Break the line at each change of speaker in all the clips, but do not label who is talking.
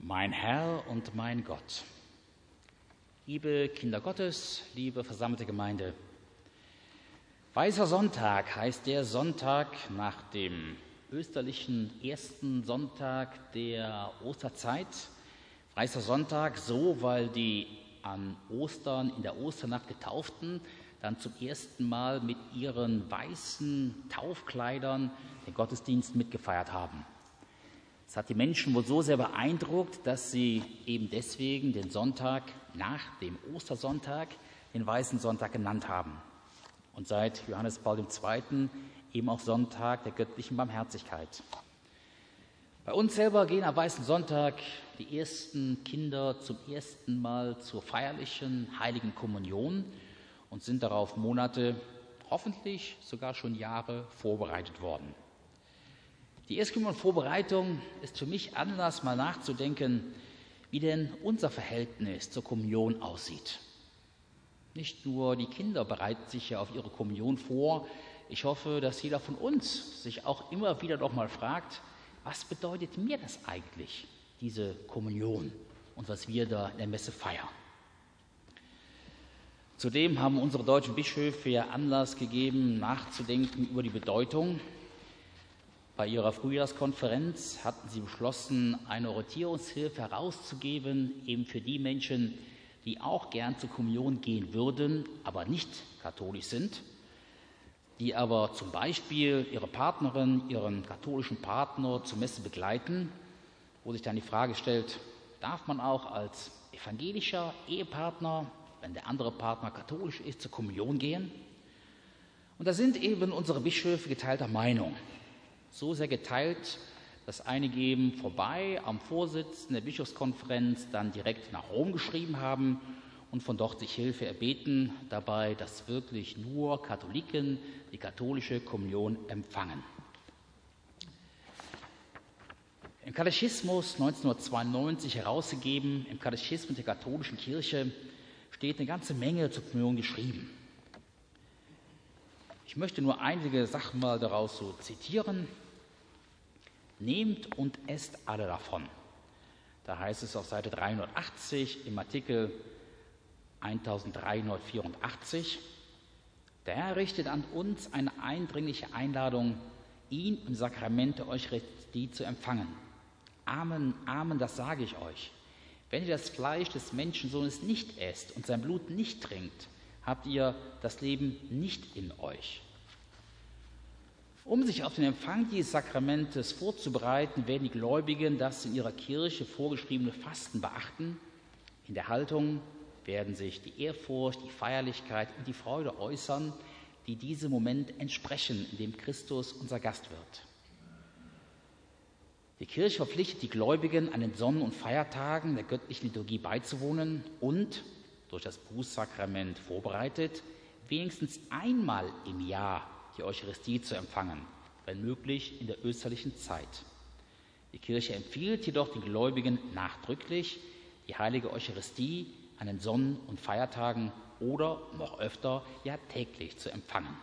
Mein Herr und mein Gott. Liebe Kinder Gottes, liebe versammelte Gemeinde. Weißer Sonntag heißt der Sonntag nach dem österlichen ersten Sonntag der Osterzeit. Weißer Sonntag so, weil die an Ostern in der Osternacht Getauften dann zum ersten Mal mit ihren weißen Taufkleidern den Gottesdienst mitgefeiert haben. Es hat die Menschen wohl so sehr beeindruckt, dass sie eben deswegen den Sonntag nach dem Ostersonntag den Weißen Sonntag genannt haben. Und seit Johannes Paul II. Eben auch Sonntag der göttlichen Barmherzigkeit. Bei uns selber gehen am Weißen Sonntag die ersten Kinder zum ersten Mal zur feierlichen Heiligen Kommunion und sind darauf Monate, hoffentlich sogar schon Jahre vorbereitet worden. Die Erstkommunionvorbereitung ist für mich Anlass, mal nachzudenken, wie denn unser Verhältnis zur Kommunion aussieht. Nicht nur die Kinder bereiten sich ja auf ihre Kommunion vor. Ich hoffe, dass jeder von uns sich auch immer wieder doch mal fragt, was bedeutet mir das eigentlich, diese Kommunion und was wir da in der Messe feiern. Zudem haben unsere deutschen Bischöfe ja Anlass gegeben, nachzudenken über die Bedeutung. Bei ihrer Frühjahrskonferenz hatten sie beschlossen, eine Orientierungshilfe herauszugeben, eben für die Menschen, die auch gern zur Kommunion gehen würden, aber nicht katholisch sind, die aber zum Beispiel ihre Partnerin, ihren katholischen Partner zur Messe begleiten, wo sich dann die Frage stellt, darf man auch als evangelischer Ehepartner, wenn der andere Partner katholisch ist, zur Kommunion gehen? Und da sind eben unsere Bischöfe geteilter Meinung. So sehr geteilt, dass einige eben vorbei am Vorsitzenden der Bischofskonferenz dann direkt nach Rom geschrieben haben und von dort sich Hilfe erbeten, dabei, dass wirklich nur Katholiken die katholische Kommunion empfangen. Im Katechismus 1992 herausgegeben, im Katechismus der katholischen Kirche, steht eine ganze Menge zur Kommunion geschrieben. Ich möchte nur einige Sachen mal daraus so zitieren. Nehmt und esst alle davon. Da heißt es auf Seite 380 im Artikel 1384, der Herr richtet an uns eine eindringliche Einladung, ihn im Sakrament der Eucharistie zu empfangen. Amen, Amen, das sage ich euch. Wenn ihr das Fleisch des Menschensohnes nicht esst und sein Blut nicht trinkt, habt ihr das Leben nicht in euch. Um sich auf den Empfang dieses Sakramentes vorzubereiten, werden die Gläubigen das in ihrer Kirche vorgeschriebene Fasten beachten. In der Haltung werden sich die Ehrfurcht, die Feierlichkeit und die Freude äußern, die diesem Moment entsprechen, in dem Christus unser Gast wird. Die Kirche verpflichtet die Gläubigen, an den Sonnen- und Feiertagen der göttlichen Liturgie beizuwohnen und, durch das Bußsakrament vorbereitet, wenigstens einmal im Jahr die Eucharistie zu empfangen, wenn möglich in der österlichen Zeit. Die Kirche empfiehlt jedoch den Gläubigen nachdrücklich, die heilige Eucharistie an den Sonnen- und Feiertagen oder noch öfter ja täglich zu empfangen.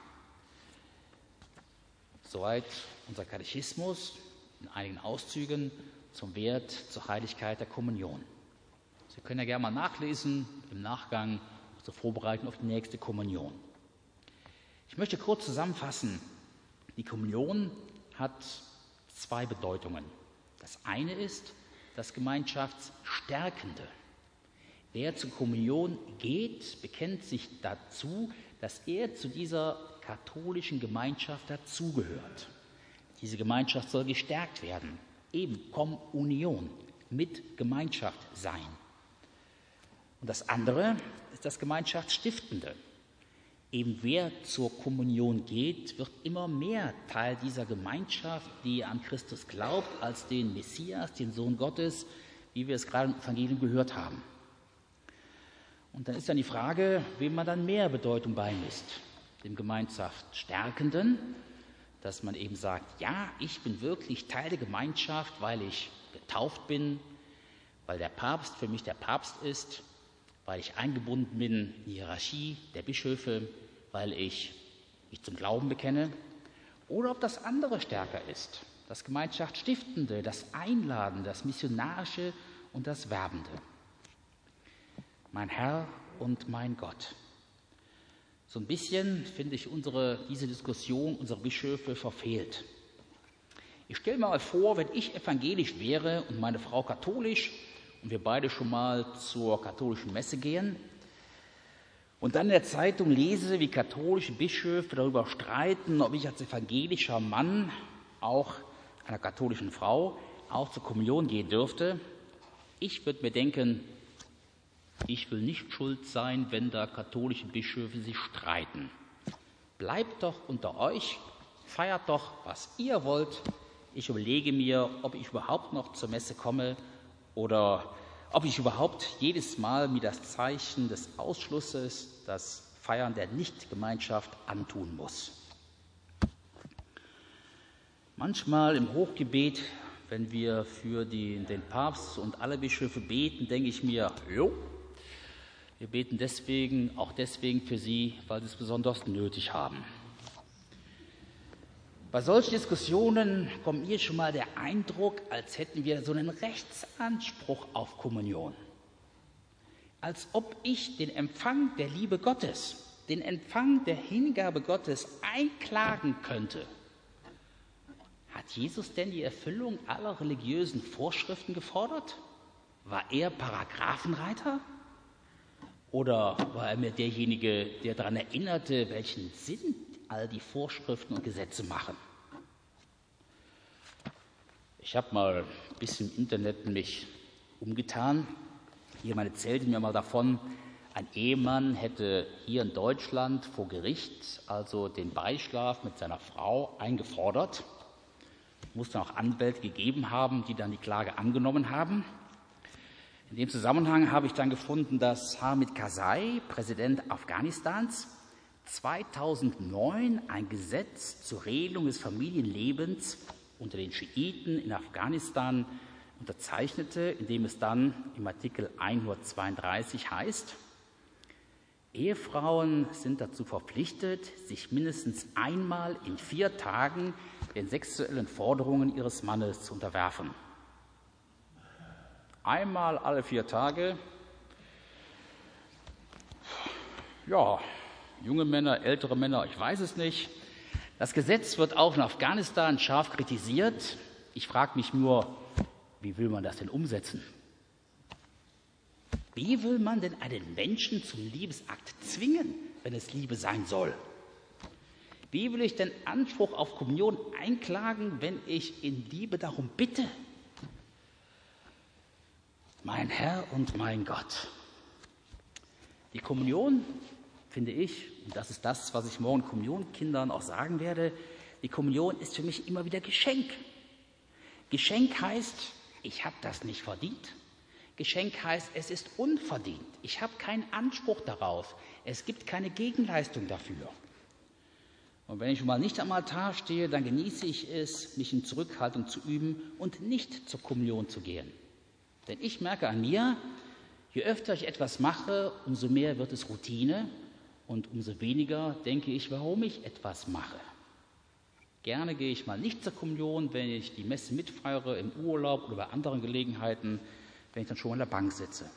Soweit unser Katechismus in einigen Auszügen zum Wert zur Heiligkeit der Kommunion. Sie können ja gerne mal nachlesen im Nachgang zur Vorbereitung auf die nächste Kommunion. Ich möchte kurz zusammenfassen. Die Kommunion hat zwei Bedeutungen. Das eine ist das Gemeinschaftsstärkende. Wer zur Kommunion geht, bekennt sich dazu, dass er zu dieser katholischen Gemeinschaft dazugehört. Diese Gemeinschaft soll gestärkt werden. Eben Kommunion, mit Gemeinschaft sein. Und das andere ist das Gemeinschaftsstiftende. Eben wer zur Kommunion geht, wird immer mehr Teil dieser Gemeinschaft, die an Christus glaubt, als den Messias, den Sohn Gottes, wie wir es gerade im Evangelium gehört haben. Und dann ist dann die Frage, wem man dann mehr Bedeutung beimisst. Dem Gemeinschaftsstärkenden, dass man eben sagt, ja, ich bin wirklich Teil der Gemeinschaft, weil ich getauft bin, weil der Papst für mich der Papst ist, weil ich eingebunden bin in die Hierarchie der Bischöfe, weil ich mich zum Glauben bekenne, oder ob das andere stärker ist, das Gemeinschaftsstiftende, das Einladende, das Missionarische und das Werbende. Mein Herr und mein Gott. So ein bisschen finde ich diese Diskussion unserer Bischöfe verfehlt. Ich stelle mir mal vor, wenn ich evangelisch wäre und meine Frau katholisch und wir beide schon mal zur katholischen Messe gehen und dann in der Zeitung lese, wie katholische Bischöfe darüber streiten, ob ich als evangelischer Mann auch einer katholischen Frau auch zur Kommunion gehen dürfte. Ich würde mir denken, ich will nicht schuld sein, wenn da katholische Bischöfe sich streiten. Bleibt doch unter euch, feiert doch, was ihr wollt. Ich überlege mir, ob ich überhaupt noch zur Messe komme oder ob ich überhaupt jedes Mal mir das Zeichen des Ausschlusses, das Feiern der Nichtgemeinschaft antun muss. Manchmal im Hochgebet, wenn wir für den Papst und alle Bischöfe beten, denke ich mir, wir beten auch deswegen für sie, weil sie es besonders nötig haben. Bei solchen Diskussionen kommt mir schon mal der Eindruck, als hätten wir so einen Rechtsanspruch auf Kommunion. Als ob ich den Empfang der Liebe Gottes, den Empfang der Hingabe Gottes einklagen könnte. Hat Jesus denn die Erfüllung aller religiösen Vorschriften gefordert? War er Paragraphenreiter? Oder war er mir derjenige, der daran erinnerte, welchen Sinn all die Vorschriften und Gesetze machen? Ich habe mal ein bisschen im Internet mich umgetan. Jemand erzählte mir mal davon, ein Ehemann hätte hier in Deutschland vor Gericht also den Beischlaf mit seiner Frau eingefordert. Muss dann auch Anwälte gegeben haben, die dann die Klage angenommen haben. In dem Zusammenhang habe ich dann gefunden, dass Hamid Karzai, Präsident Afghanistans, 2009 ein Gesetz zur Regelung des Familienlebens unter den Schiiten in Afghanistan unterzeichnete, in dem es dann im Artikel 132 heißt: Ehefrauen sind dazu verpflichtet, sich mindestens einmal in 4 Tagen den sexuellen Forderungen ihres Mannes zu unterwerfen. Einmal alle 4 Tage. Ja, junge Männer, ältere Männer, ich weiß es nicht. Das Gesetz wird auch in Afghanistan scharf kritisiert. Ich frage mich nur, wie will man das denn umsetzen? Wie will man denn einen Menschen zum Liebesakt zwingen, wenn es Liebe sein soll? Wie will ich denn Anspruch auf Kommunion einklagen, wenn ich in Liebe darum bitte? Mein Herr und mein Gott. Die Kommunion, finde ich, und das ist das, was ich morgen Kommunionkindern auch sagen werde, die Kommunion ist für mich immer wieder Geschenk. Geschenk heißt, ich habe das nicht verdient. Geschenk heißt, es ist unverdient. Ich habe keinen Anspruch darauf. Es gibt keine Gegenleistung dafür. Und wenn ich mal nicht am Altar stehe, dann genieße ich es, mich in Zurückhaltung zu üben und nicht zur Kommunion zu gehen. Denn ich merke an mir, je öfter ich etwas mache, umso mehr wird es Routine und umso weniger denke ich, warum ich etwas mache. Gerne gehe ich mal nicht zur Kommunion, wenn ich die Messe mitfeiere, im Urlaub oder bei anderen Gelegenheiten, wenn ich dann schon an der Bank sitze.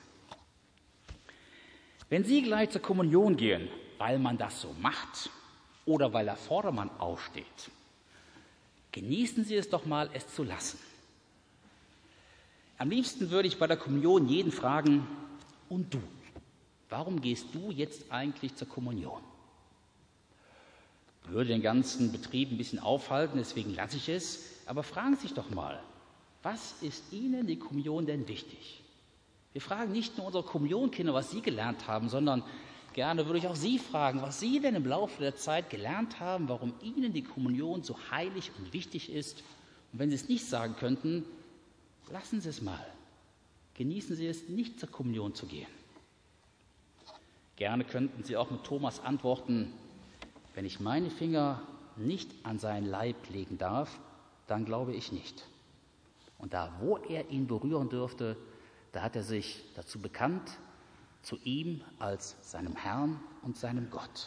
Wenn Sie gleich zur Kommunion gehen, weil man das so macht oder weil der Vordermann aufsteht, genießen Sie es doch mal, es zu lassen. Am liebsten würde ich bei der Kommunion jeden fragen, und du, warum gehst du jetzt eigentlich zur Kommunion? Würde den ganzen Betrieb ein bisschen aufhalten, deswegen lasse ich es, aber fragen Sie sich doch mal, was ist Ihnen die Kommunion denn wichtig? Wir fragen nicht nur unsere Kommunionkinder, was sie gelernt haben, sondern gerne würde ich auch Sie fragen, was Sie denn im Laufe der Zeit gelernt haben, warum Ihnen die Kommunion so heilig und wichtig ist. Und wenn Sie es nicht sagen könnten, lassen Sie es mal. Genießen Sie es, nicht zur Kommunion zu gehen. Gerne könnten Sie auch mit Thomas antworten, wenn ich meine Finger nicht an seinen Leib legen darf, dann glaube ich nicht. Und da, wo er ihn berühren dürfte, da hat er sich dazu bekannt, zu ihm als seinem Herrn und seinem Gott.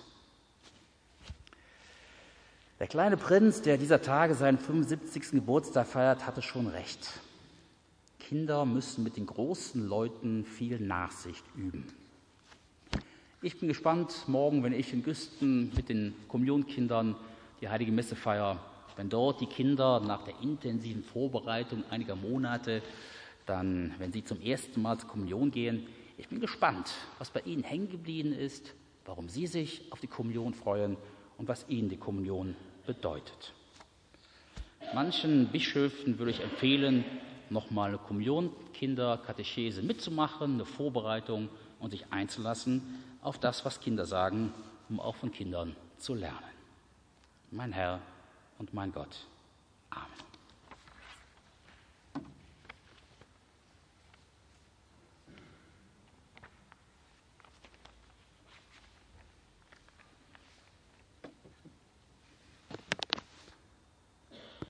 Der kleine Prinz, der dieser Tage seinen 75. Geburtstag feiert, hatte schon recht. Kinder müssen mit den großen Leuten viel Nachsicht üben. Ich bin gespannt, morgen, wenn ich in Güsten mit den Kommunionkindern die Heilige Messe feiere, wenn dort die Kinder nach der intensiven Vorbereitung einiger Monate, dann, wenn sie zum ersten Mal zur Kommunion gehen, ich bin gespannt, was bei ihnen hängen geblieben ist, warum sie sich auf die Kommunion freuen und was ihnen die Kommunion bedeutet. Manchen Bischöfen würde ich empfehlen, nochmal eine Kommunionkinderkatechese mitzumachen, eine Vorbereitung und sich einzulassen auf das, was Kinder sagen, um auch von Kindern zu lernen. Mein Herr und mein Gott. Amen.